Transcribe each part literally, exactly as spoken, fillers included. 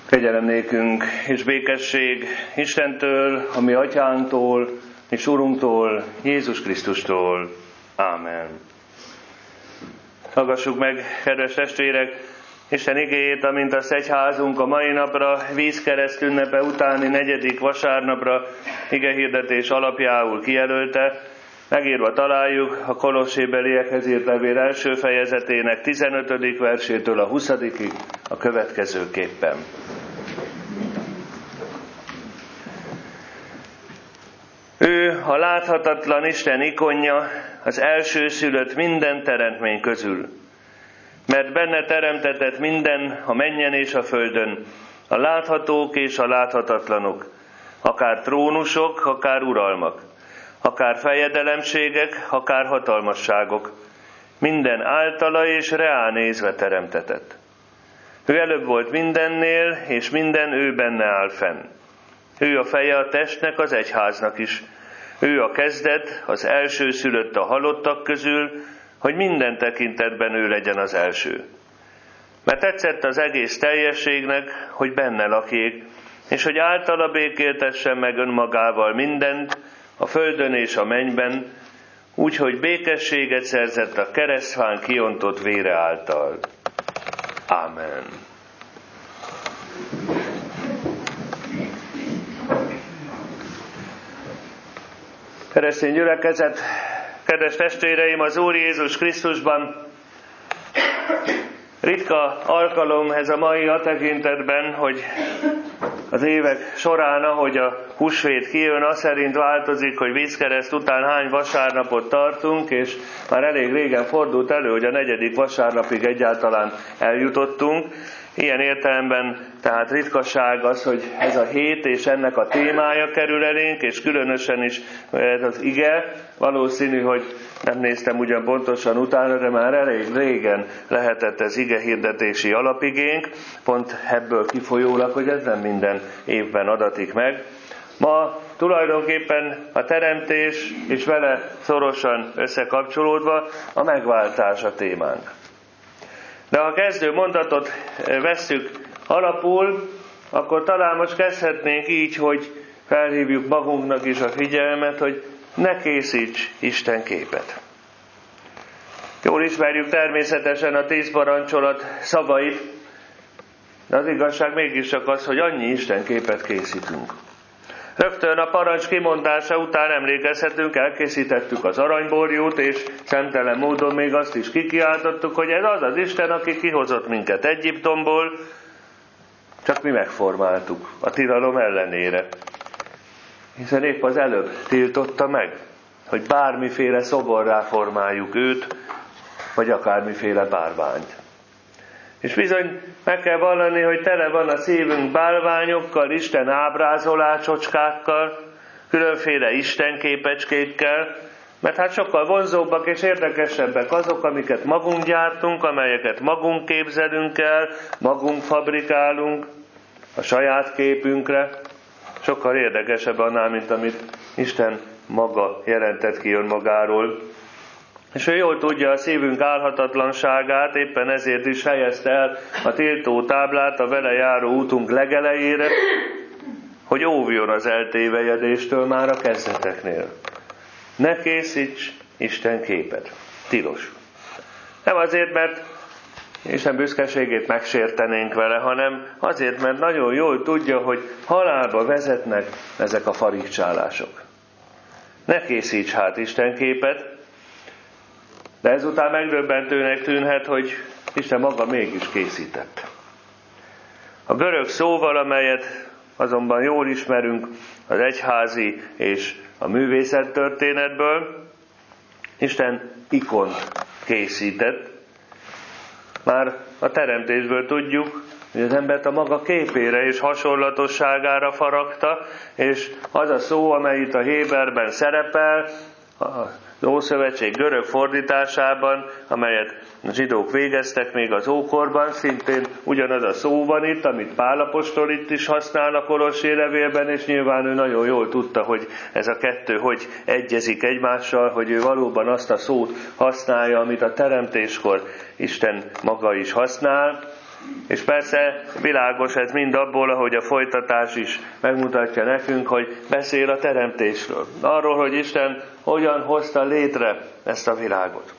Kegyelem nékünk és békesség Istentől, a mi atyánktól és Urunktól, Jézus Krisztustól. Ámen. Hallgassuk meg, kedves testvérek, Isten igéjét, amint az egyházunk a mai napra, vízkereszt ünnepe utáni negyedik vasárnapra igehirdetés alapjául kijelölte. Megírva találjuk a Kolossébeliekhez írt levél első fejezetének tizenötödik versétől a huszadikig a következőképpen. Ő a láthatatlan Isten ikonja, az elsőszülött minden teremtmény közül, mert benne teremtetett minden a mennyen és a földön, a láthatók és a láthatatlanok, akár trónusok, akár uralmak, akár fejedelemségek, akár hatalmasságok, minden általa és reá nézve teremtetett. Ő előbb volt mindennél, és minden ő benne áll fenn. Ő a feje a testnek, az egyháznak is. Ő a kezdet, az elsőszülött a halottak közül, hogy minden tekintetben ő legyen az első. Mert tetszett az egész teljességnek, hogy benne lakjék, és hogy általa békéltessen meg önmagával mindent, a földön és a mennyben, úgy, hogy békességet szerzett a keresztfán kiontott vére által. Ámen. Keresztény gyülekezet, kedves testvéreim, az Úr Jézus Krisztusban ritka alkalom ez a mai a tekintetben, hogy az évek során, ahogy a húsvét kijön, az szerint változik, hogy vízkereszt után hány vasárnapot tartunk, és már elég régen fordult elő, hogy a negyedik vasárnapig egyáltalán eljutottunk. Ilyen értelemben tehát ritkaság az, hogy ez a hét és ennek a témája kerül elénk, és különösen is ez az ige. Valószínű, hogy nem néztem ugyan pontosan utána, de már elég régen lehetett ez ige hirdetési alapigénk, pont ebből kifolyólag, hogy ez nem minden évben adatik meg. Ma tulajdonképpen a teremtés és vele szorosan összekapcsolódva a megváltás a témánk. De ha a kezdő mondatot vesszük alapul, akkor talán most kezdhetnénk így, hogy felhívjuk magunknak is a figyelmet, hogy ne készíts Isten képet. Jól ismerjük természetesen a tíz parancsolat szavait, de az igazság mégiscsak az, hogy annyi Isten képet készítünk. Rögtön a parancs kimondása után emlékezhetünk, elkészítettük az aranyborjút, és szemtelen módon még azt is kikiáltottuk, hogy ez az az Isten, aki kihozott minket Egyiptomból, csak mi megformáltuk a tilalom ellenére. Hiszen épp az előbb tiltotta meg, hogy bármiféle szoborrá formáljuk őt, vagy akármiféle bálványt. És bizony meg kell vallani, hogy tele van a szívünk bálványokkal, Isten ábrázolásocskákkal, különféle istenképecskékkel, mert hát sokkal vonzóbbak és érdekesebbek azok, amiket magunk gyártunk, amelyeket magunk képzelünk el, magunk fabrikálunk a saját képünkre. Sokkal érdekesebb annál, mint amit Isten maga jelentett ki önmagáról. És ő jól tudja a szívünk álhatatlanságát, éppen ezért is helyezte el a tiltó táblát a vele járó útunk legelejére, hogy óvjon az eltévejedéstől már a kezdeteknél. Ne készíts Isten képet. Tilos. Nem azért, mert Isten büszkeségét megsértenénk vele, hanem azért, mert nagyon jól tudja, hogy halálba vezetnek ezek a farigcsálások. Ne készíts hát Isten képet, de ezután megdöbbentőnek tűnhet, hogy Isten maga mégis készített. A görög szóval, amelyet azonban jól ismerünk az egyházi és a művészet történetből, Isten ikont készített. Már a teremtésből tudjuk, hogy az embert a maga képére és hasonlatosságára faragta, és az a szó, amely itt a Héberben szerepel, az Ószövetség görög fordításában, amelyet a zsidók végeztek még az ókorban, szintén ugyanaz a szó van itt, amit Pál apostol itt is használ a Kolossé levélben, és nyilván ő nagyon jól tudta, hogy ez a kettő hogy egyezik egymással, hogy ő valóban azt a szót használja, amit a teremtéskor Isten maga is használ. És persze világos ez mind abból, ahogy a folytatás is megmutatja nekünk, hogy beszél a teremtésről. Arról, hogy Isten hogyan hozta létre ezt a világot.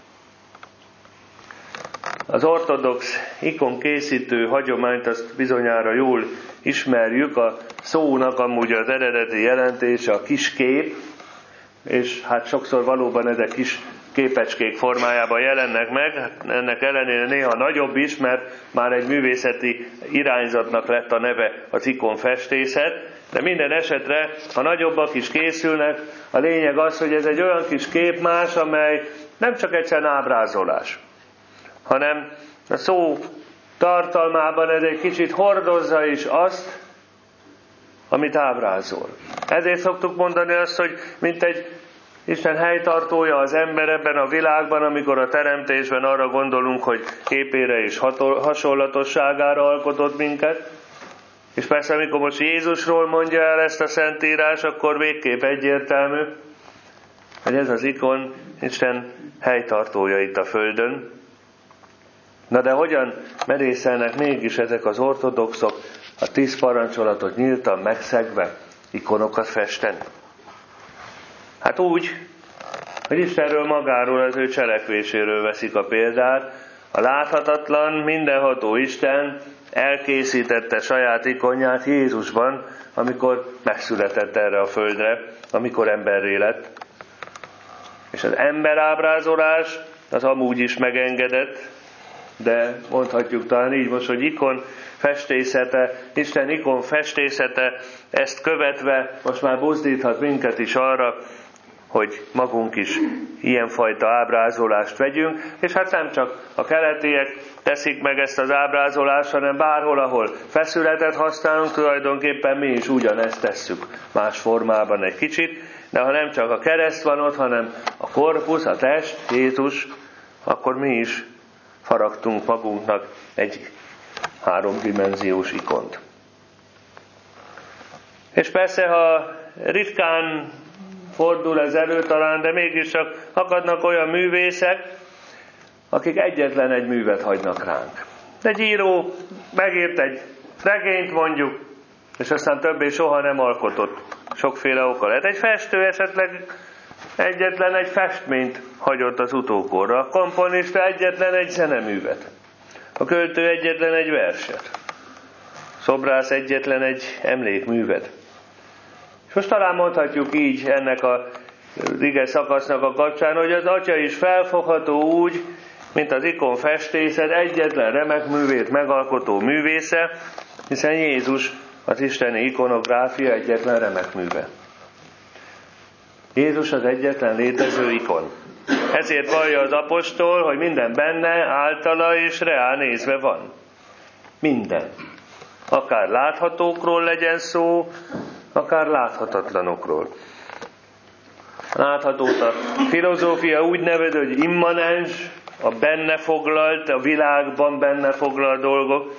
Az ortodox ikonkészítő hagyományt azt bizonyára jól ismerjük. A szónak amúgy az eredeti jelentése a kis kép, és hát sokszor valóban ezek kis képecskék formájában jelennek meg, hát ennek ellenére néha nagyobb is, mert már egy művészeti irányzatnak lett a neve az ikonfestészet, de minden esetre, ha nagyobbak is készülnek, a lényeg az, hogy ez egy olyan kis képmás, amely nem csak egyszerűen ábrázolás, hanem a szó tartalmában ez egy kicsit hordozza is azt, amit ábrázol. Ezért szoktuk mondani azt, hogy mint egy Isten helytartója az ember ebben a világban, amikor a teremtésben arra gondolunk, hogy képére és hasonlatosságára alkotott minket. És persze, amikor most Jézusról mondja el ezt a Szentírás, akkor végképp egyértelmű, hogy ez az ikon Isten helytartója itt a földön. Na de hogyan merészelnek mégis ezek az ortodoxok a tíz parancsolatot nyíltan megszegve ikonokat festeni? Hát úgy, hogy Istenről magáról, az ő cselekvéséről veszik a példát. A láthatatlan, mindenható Isten elkészítette saját ikonját Jézusban, amikor megszületett erre a földre, amikor emberré lett. És az emberábrázolás az amúgy is megengedett, de mondhatjuk talán így most, hogy ikon festészete, Isten ikon festészete, ezt követve most már buzdíthat minket is arra, hogy magunk is ilyenfajta ábrázolást vegyünk, és hát nem csak a keletiek teszik meg ezt az ábrázolást, hanem bárhol, ahol feszületet használunk, tulajdonképpen mi is ugyanezt tesszük, más formában egy kicsit, de ha nem csak a kereszt van ott, hanem a korpusz, a test, Jézus, akkor mi is faragtunk magunknak egy háromdimenziós ikont. És persze, ha ritkán fordul ez elő talán, de mégiscsak akadnak olyan művészek, akik egyetlen egy művet hagynak ránk. Egy író megírt egy regényt mondjuk, és aztán többé soha nem alkotott. Sokféle oka lehet. Egy festő esetleg egyetlen egy festményt hagyott az utókorra. A komponista egyetlen egy zeneművet. A költő egyetlen egy verset. Szobrász egyetlen egy emlékművet. És most talán mondhatjuk így ennek a ige szakasznak a kapcsán, hogy az Atya is felfogható úgy, mint az ikonfestészet egyetlen remek művét megalkotó művésze, hiszen Jézus az isteni ikonográfia egyetlen remek műve. Jézus az egyetlen létező ikon. Ezért vallja az apostol, hogy minden benne, általa és reál nézve van. Minden. Akár láthatókról legyen szó, akár láthatatlanokról. Láthatót a filozófia úgy nevez, hogy immanens, a benne foglalt, a világban benne foglalt dolgok.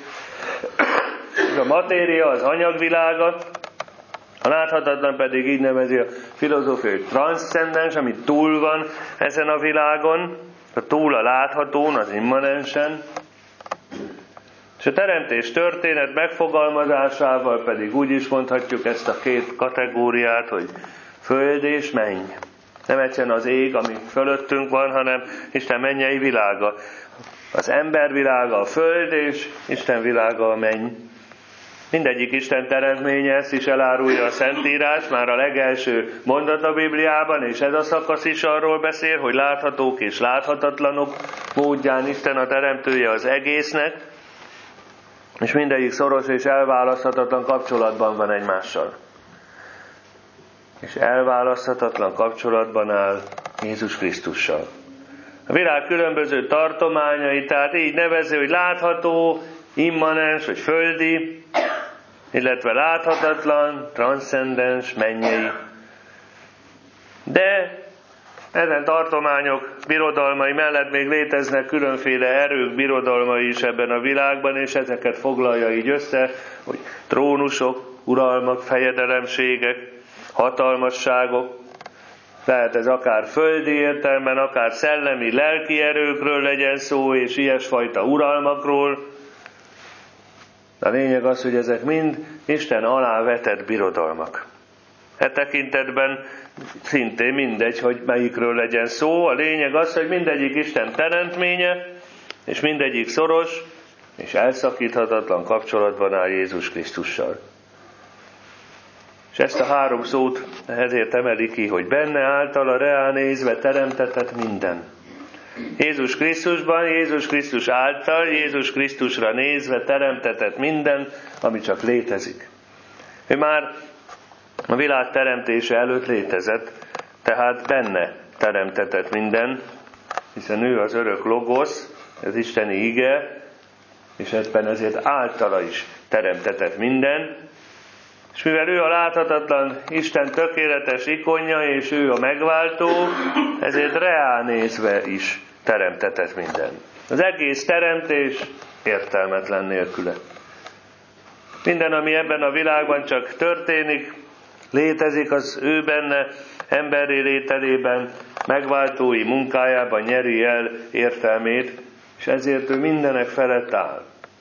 A matéria az anyagvilága, a láthatatlan pedig így nevezi a filozófia, hogy transzcendens, ami túl van ezen a világon, a túl a láthatón, az immanensen. És a teremtés történet megfogalmazásával pedig úgy is mondhatjuk ezt a két kategóriát, hogy föld és menny. Nem egyszerűen az ég, ami fölöttünk van, hanem Isten mennyei világa. Az ember világa a föld, és Isten világa a menny. Mindegyik Isten teremtménye, ezt is elárulja a Szentírás, már a legelső mondat a Bibliában, és ez a szakasz is arról beszél, hogy láthatók és láthatatlanok módján Isten a teremtője az egésznek, és mindegyik szoros és elválaszthatatlan kapcsolatban van egymással. És elválaszthatatlan kapcsolatban áll Jézus Krisztussal. A világ különböző tartományai, tehát így nevezi, hogy látható, immanens vagy földi, illetve láthatatlan, transzcendens, mennyei. De ezen tartományok birodalmai mellett még léteznek különféle erők birodalmai is ebben a világban, és ezeket foglalja így össze, hogy trónusok, uralmak, fejedelemségek, hatalmasságok. Lehet ez akár földi értelemben, akár szellemi, lelki erőkről legyen szó, és ilyesfajta uralmakról. A lényeg az, hogy ezek mind Isten alá vetett birodalmak. E tekintetben szintén mindegy, hogy melyikről legyen szó. A lényeg az, hogy mindegyik Isten teremtménye, és mindegyik szoros és elszakíthatatlan kapcsolatban áll Jézus Krisztussal. És ezt a három szót ezért emeli ki, hogy benne általa reál nézve teremtetett minden. Jézus Krisztusban, Jézus Krisztus által, Jézus Krisztusra nézve teremtetett minden, ami csak létezik. Ő már a világ teremtése előtt létezett, tehát benne teremtetett minden, hiszen ő az örök logosz, az isteni ige, és ebben ezért általa is teremtetett minden, és mivel ő a láthatatlan Isten tökéletes ikonja, és ő a megváltó, ezért reál nézve is teremtetett minden. Az egész teremtés értelmetlen nélküle. Minden, ami ebben a világban csak történik, létezik, az ő benne, emberi lételében, megváltói munkájában nyeri el értelmét, és ezért ő mindenek felett áll.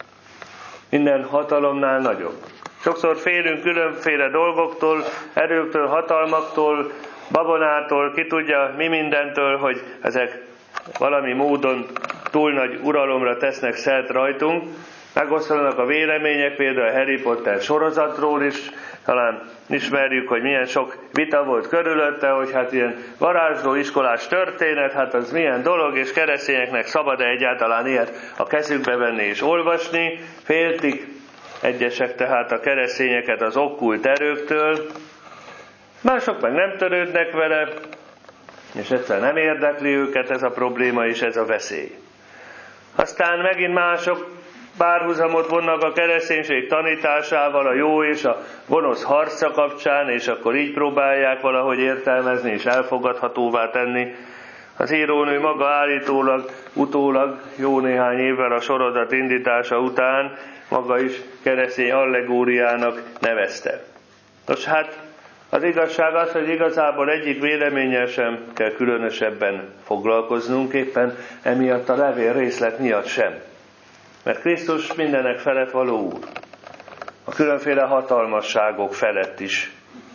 Minden hatalomnál nagyobb. Sokszor félünk különféle dolgoktól, erőktől, hatalmaktól, babonától, ki tudja mi mindentől, hogy ezek valami módon túl nagy uralomra tesznek szert rajtunk. Megosztanak a vélemények, például a Harry Potter sorozatról is, talán ismerjük, hogy milyen sok vita volt körülötte, hogy hát ilyen varázsló iskolás történet, hát az milyen dolog, és keresztényeknek szabad-e egyáltalán ilyet a kezükbe venni és olvasni. Féltik egyesek tehát a keresztényeket az okkult erőktől, mások meg nem törődnek vele, és egyszer nem érdekli őket ez a probléma és ez a veszély. Aztán megint mások párhuzamot vonnak a kereszténység tanításával a jó és a gonosz harca kapcsán, és akkor így próbálják valahogy értelmezni és elfogadhatóvá tenni. Az írónő maga állítólag utólag jó néhány évvel a sorozat indítása után maga is keresztény allegóriának nevezte. Nos hát, az igazság az, hogy igazából egyik véleménnyel sem kell különösebben foglalkoznunk, éppen emiatt a levél részlet miatt sem. Mert Krisztus mindenek felett való Úr. A különféle hatalmasságok felett is.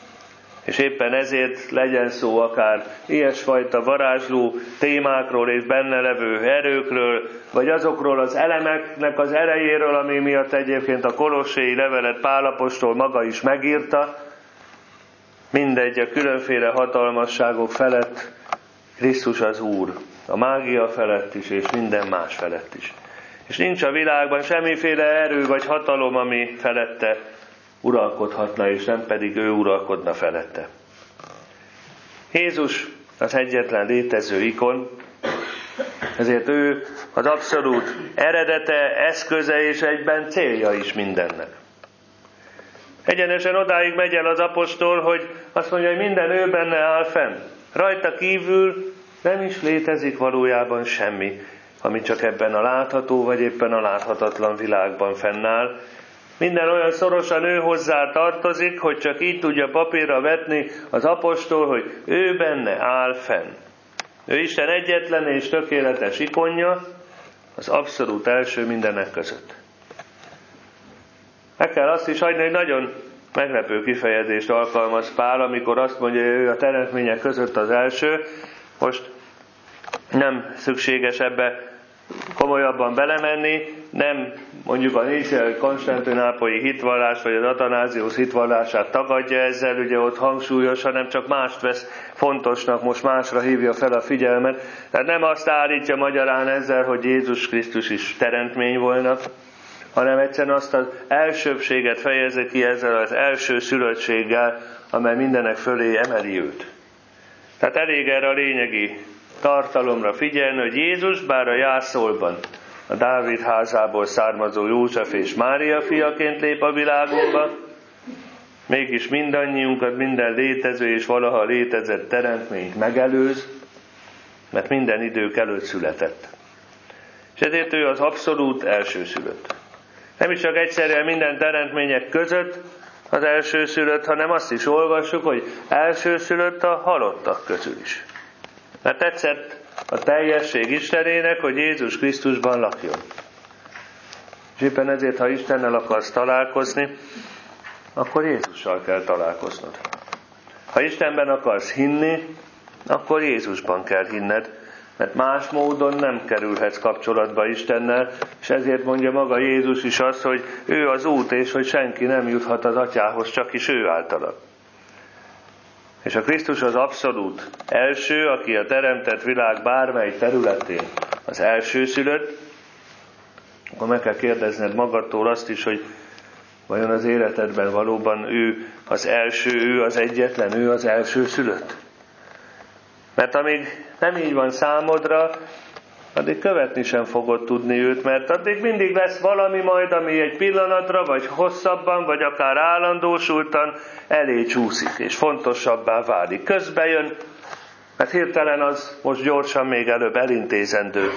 És éppen ezért legyen szó akár ilyesfajta varázsló témákról és benne levő erőkről, vagy azokról az elemeknek az erejéről, ami miatt egyébként a kolosséi levelet Pál apostol maga is megírta. Mindegy, a különféle hatalmasságok felett Krisztus az Úr. A mágia felett is, és minden más felett is. És nincs a világban semmiféle erő vagy hatalom, ami felette uralkodhatna, és nem pedig ő uralkodna felette. Jézus az egyetlen létező ikon, ezért ő az abszolút eredete, eszköze és egyben célja is mindennek. Egyenesen odáig megy el az apostol, hogy azt mondja, hogy minden ő benne áll fenn. Rajta kívül nem is létezik valójában semmi, ami csak ebben a látható, vagy éppen a láthatatlan világban fennáll. Minden olyan szorosan ő hozzá tartozik, hogy csak így tudja papírra vetni az apostol, hogy ő benne áll fenn. Ő Isten egyetlen és tökéletes ikonja, az abszolút első mindenek között. Meg kell azt is hagyni, hogy nagyon meglepő kifejezést alkalmaz Pál, amikor azt mondja, hogy ő a teremtmények között az első. Most nem szükséges ebbe komolyabban belemenni, nem mondjuk a níciai konstantinápolyi hitvallás, vagy az Atanáziusz hitvallását tagadja ezzel, ugye ott hangsúlyos, hanem csak mást vesz fontosnak, most másra hívja fel a figyelmet. Tehát nem azt állítja magyarán ezzel, hogy Jézus Krisztus is teremtmény volna, hanem egyszerűen azt az elsőbbséget fejezi ki ezzel az első szülöttséggel, amely mindenek fölé emeli őt. Tehát elég erre a lényegi tartalomra figyelni, hogy Jézus, bár a jászolban a Dávid házából származó József és Mária fiaként lép a világunkba, mégis mindannyiunkat, minden létező és valaha létezett teremtményt megelőz, mert minden idők előtt született. És ezért ő az abszolút elsőszülött. Nem is csak egyszerűen minden teremtmények között az elsőszülött, hanem azt is olvassuk, hogy elsőszülött a halottak közül is. Mert tetszett a teljesség Istenének, hogy Jézus Krisztusban lakjon. És éppen ezért, ha Istennel akarsz találkozni, akkor Jézussal kell találkoznod. Ha Istenben akarsz hinni, akkor Jézusban kell hinned, mert más módon nem kerülhetsz kapcsolatba Istennel, és ezért mondja maga Jézus is azt, hogy ő az út, és hogy senki nem juthat az Atyához, csak is ő általa. És a Krisztus az abszolút első, aki a teremtett világ bármely területén az elsőszülött, akkor meg kell kérdezned magadtól azt is, hogy vajon az életedben valóban ő az első, ő az egyetlen, ő az elsőszülött? Mert amíg nem így van számodra, addig követni sem fogod tudni őt, mert addig mindig lesz valami majd, ami egy pillanatra, vagy hosszabban, vagy akár állandósultan elé csúszik, és fontosabbá válik. Közbe jön, mert hirtelen az most gyorsan még előbb elintézendő.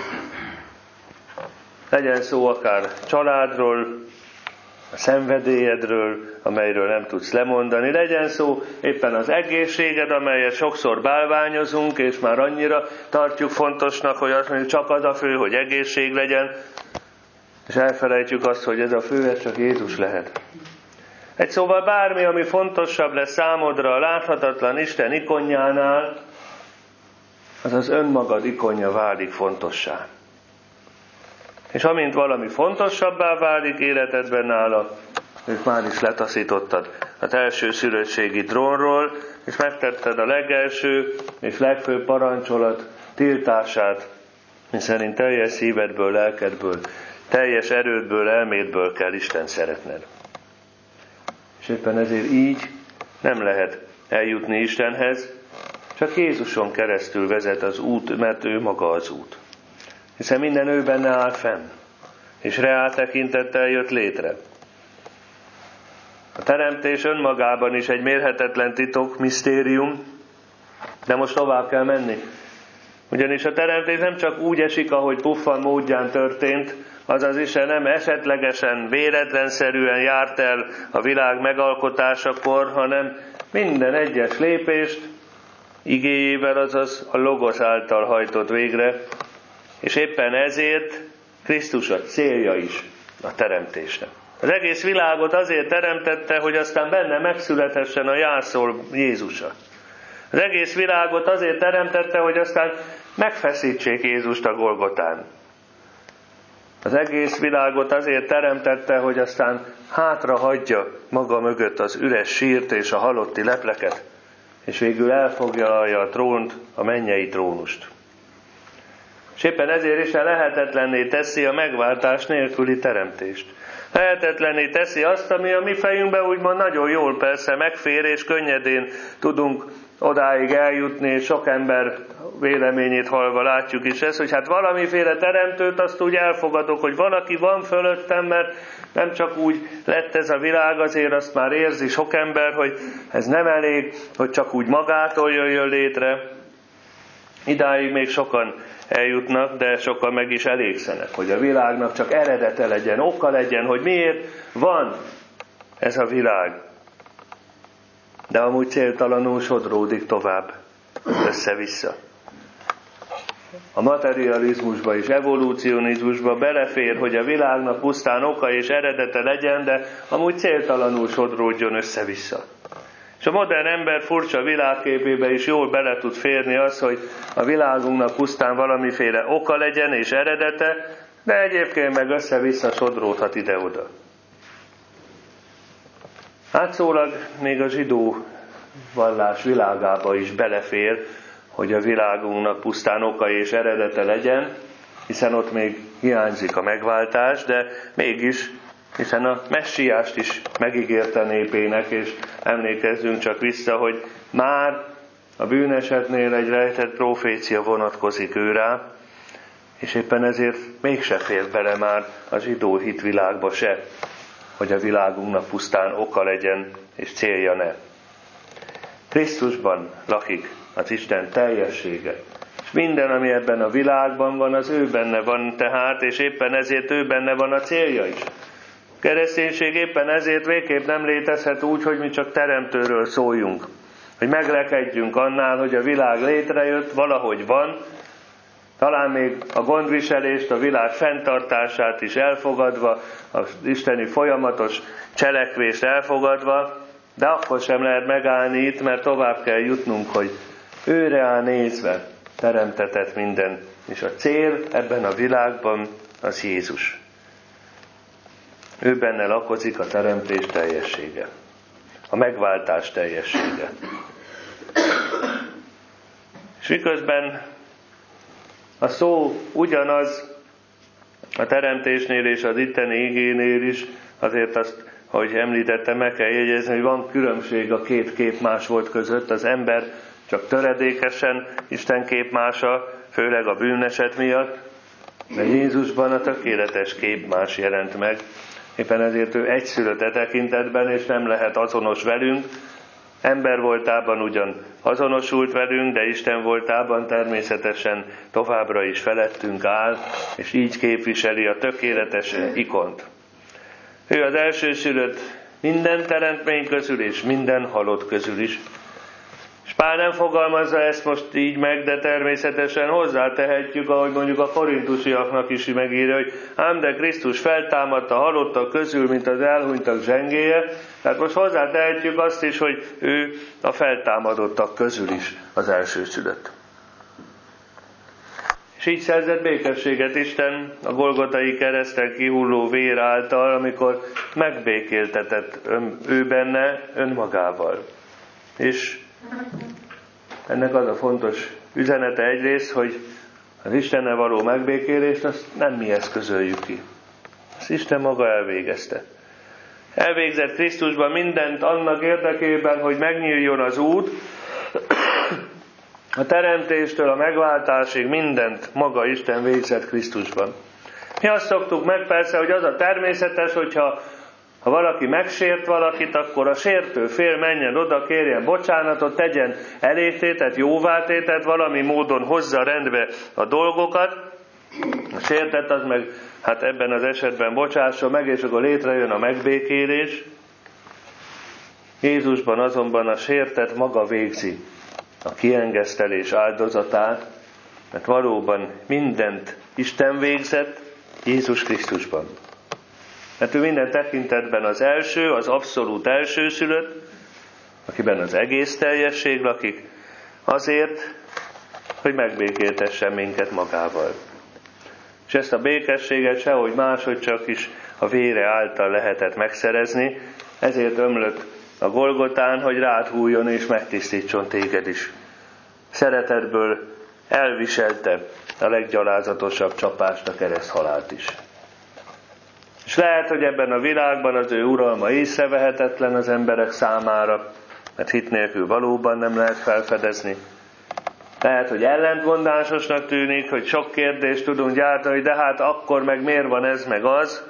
Legyen szó akár családról, a szenvedélyedről, amelyről nem tudsz lemondani. Legyen szó éppen az egészséged, amelyet sokszor bálványozunk, és már annyira tartjuk fontosnak, hogy azt mondjuk, csak az a fő, hogy egészség legyen, és elfelejtjük azt, hogy ez a fő, ez csak Jézus lehet. Egy szóval bármi, ami fontosabb lesz számodra a láthatatlan Isten ikonjánál, az az önmagad ikonja válik fontossá. És amint valami fontosabbá válik életedben nála, őt már is letaszítottad az első szülöttségi trónról, és megtetted a legelső és legfőbb parancsolat tiltását, miszerint teljes szívedből, lelkedből, teljes erődből, elmédből kell Isten szeretned. És éppen ezért így nem lehet eljutni Istenhez, csak Jézuson keresztül vezet az út, mert ő maga az út. Hiszen minden ő benne áll fenn, és reál tekintettel jött létre. A teremtés önmagában is egy mérhetetlen titok, misztérium, de most tovább kell menni. Ugyanis a teremtés nem csak úgy esik, ahogy puffan módján történt, azaz Isten nem esetlegesen, véletlenszerűen járt el a világ megalkotásakor, hanem minden egyes lépést igéjével, azaz a Logos által hajtott végre, és éppen ezért Krisztus a célja is a teremtésnek. Az egész világot azért teremtette, hogy aztán benne megszülethessen a jászol Jézusa. Az egész világot azért teremtette, hogy aztán megfeszítsék Jézust a Golgotán. Az egész világot azért teremtette, hogy aztán hátra hagyja maga mögött az üres sírt és a halotti lepleket, és végül elfoglalja a trónt, a mennyei trónust. És éppen ezért is lehetetlenné teszi a megváltás nélküli teremtést. Lehetetlenné teszi azt, ami a mi fejünkben úgymond nagyon jól persze megfér, és könnyedén tudunk odáig eljutni, és sok ember véleményét hallva látjuk is ezt, hogy hát valamiféle teremtőt azt úgy elfogadok, hogy valaki van fölöttem, mert nem csak úgy lett ez a világ, azért azt már érzi sok ember, hogy ez nem elég, hogy csak úgy magától jöjjön létre. Idáig még sokan eljutnak, de sokan meg is elégszenek, hogy a világnak csak eredete legyen, oka legyen, hogy miért van ez a világ. De amúgy céltalanul sodródik tovább, össze-vissza. A materializmusba és evolúcionizmusba belefér, hogy a világnak pusztán oka és eredete legyen, de amúgy céltalanul sodródjon össze-vissza. És a modern ember furcsa világképébe is jól bele tud férni az, hogy a világunknak pusztán valamiféle oka legyen és eredete, de egyébként meg össze-vissza sodródhat ide-oda. Átszólag még a zsidó vallás világába is belefér, hogy a világunknak pusztán oka és eredete legyen, hiszen ott még hiányzik a megváltás, de mégis, hiszen a messiást is megígérte népének, és emlékezzünk csak vissza, hogy már a bűnesetnél egy rejtett profécia vonatkozik őrá, és éppen ezért mégse fér bele már a zsidó hitvilágba se, hogy a világunknak pusztán oka legyen, és célja ne. Krisztusban lakik az Isten teljessége. És minden, ami ebben a világban van, az ő benne van tehát, és éppen ezért ő benne van a célja is. A kereszténység éppen ezért végképp nem létezhet úgy, hogy mi csak teremtőről szóljunk. Hogy megrekedjünk annál, hogy a világ létrejött, valahogy van, talán még a gondviselést, a világ fenntartását is elfogadva, az isteni folyamatos cselekvést elfogadva, de akkor sem lehet megállni itt, mert tovább kell jutnunk, hogy őre áll nézve teremtetett minden, és a cél ebben a világban az Jézus. Ő benne lakozik a teremtés teljessége, a megváltás teljessége. És miközben a szó ugyanaz a teremtésnél és az itteni igénél is, azért azt, ahogy említettem, meg kell jegyezni, hogy van különbség a két képmás volt között. Az ember csak töredékesen Isten képmása, főleg a bűneset miatt, de Jézusban a tökéletes képmás jelent meg. Éppen ezért ő egyszülött e tekintetben, és nem lehet azonos velünk. Ember voltában ugyan azonosult velünk, de Isten voltában természetesen továbbra is felettünk áll, és így képviseli a tökéletes ikont. Ő az elsőszülött minden teremtmény közül, és minden halott közül is. És Pál nem fogalmazza ezt most így meg, de természetesen hozzátehetjük, ahogy mondjuk a korintusiaknak is megírja, hogy ám de Krisztus feltámadt a halottak közül, mint az elhunytak zsengéje. Tehát most hozzátehetjük azt is, hogy ő a feltámadottak közül is az elsőszülött. És így szerzett békességet Isten a Golgotai kereszten kihulló vér által, amikor megbékéltetett ön, ő benne önmagával. És ennek az a fontos üzenete egyrészt, hogy az Istennel való megbékélést azt nem mi eszközöljük ki. Azt Isten maga elvégezte. Elvégzett Krisztusban mindent annak érdekében, hogy megnyíljon az út, a teremtéstől a megváltásig mindent maga Isten végzett Krisztusban. Mi azt szoktuk meg persze, hogy az a természetes, hogyha ha valaki megsért valakit, akkor a sértő fél menjen oda, kérjen bocsánatot, tegyen elégtétet, jóvátétet, valami módon hozza rendbe a dolgokat. A sértett az meg, hát ebben az esetben bocsássa meg, és akkor létrejön a megbékélés. Jézusban azonban a sértett maga végzi a kiengesztelés áldozatát, mert valóban mindent Isten végzett Jézus Krisztusban. Mert ő minden tekintetben az első, az abszolút elsőszülött, akiben az egész teljesség lakik, azért, hogy megbékéltessen minket magával. És ezt a békességet sehogy máshogy csak is a vére által lehetett megszerezni, ezért ömlött a Golgotán, hogy rád hújjon és megtisztítson téged is. Szeretetből elviselte a leggyalázatosabb csapást, a kereszthalált is. És lehet, hogy ebben a világban az ő uralma észrevehetetlen az emberek számára, mert hit nélkül valóban nem lehet felfedezni. Lehet, hogy ellentmondásosnak tűnik, hogy sok kérdést tudunk gyártani, de hát akkor meg miért van ez, meg az.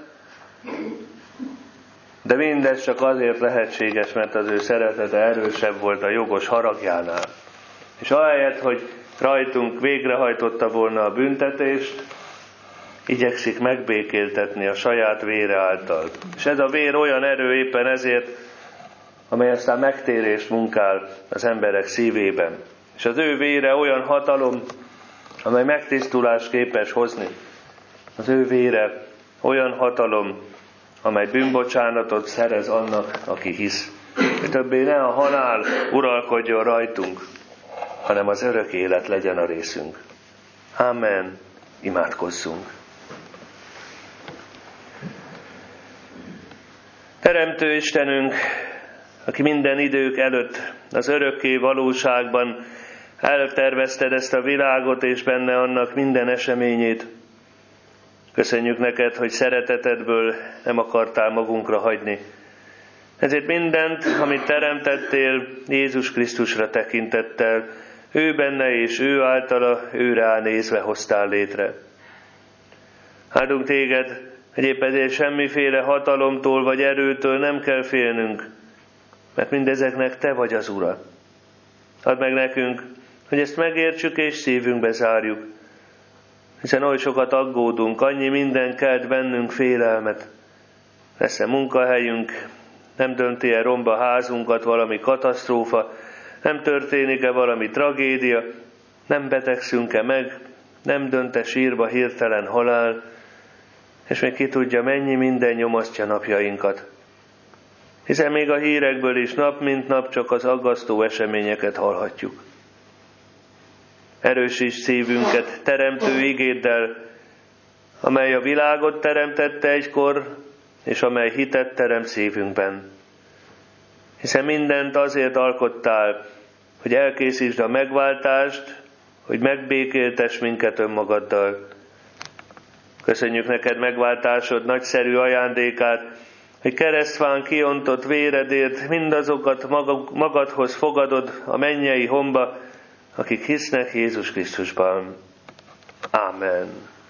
De mindez csak azért lehetséges, mert az ő szeretete erősebb volt a jogos haragjánál. És ahelyett, hogy rajtunk végrehajtotta volna a büntetést, igyekszik megbékéltetni a saját vére által. És ez a vér olyan erő éppen ezért, amely aztán megtérést munkál az emberek szívében. És az ő vére olyan hatalom, amely megtisztulást képes hozni. Az ő vére olyan hatalom, amely bűnbocsánatot szerez annak, aki hisz. És többé ne a halál uralkodjon rajtunk, hanem az örök élet legyen a részünk. Amen. Imádkozzunk. Teremtő Istenünk, aki minden idők előtt az örökké valóságban eltervezted ezt a világot és benne annak minden eseményét, köszönjük neked, hogy szeretetedből nem akartál magunkra hagyni. Ezért mindent, amit teremtettél, Jézus Krisztusra tekintettel, ő benne és ő általa, őre áll nézve hoztál létre. Áldunk téged, hogy épp ezért semmiféle hatalomtól vagy erőtől nem kell félnünk, mert mindezeknek te vagy az Ura. Add meg nekünk, hogy ezt megértsük és szívünkbe zárjuk, hiszen oly sokat aggódunk, annyi minden kelt bennünk félelmet. Lesz-e munkahelyünk, nem dönti el romba házunkat valami katasztrófa, nem történik-e valami tragédia, nem betegszünk-e meg, nem dönte sírba hirtelen halál, és még ki tudja, mennyi minden nyomasztja napjainkat. Hiszen még a hírekből is nap mint nap csak az aggasztó eseményeket hallhatjuk. Erősíts szívünket teremtő igéddel, amely a világot teremtette egykor, és amely hitet teremt szívünkben. Hiszen mindent azért alkottál, hogy elkészítsd a megváltást, hogy megbékéltess minket önmagaddal. Köszönjük neked megváltásod nagyszerű ajándékát, hogy keresztfán kiontott véredért mindazokat magadhoz fogadod a mennyei homba, akik hisznek Jézus Krisztusban. Ámen.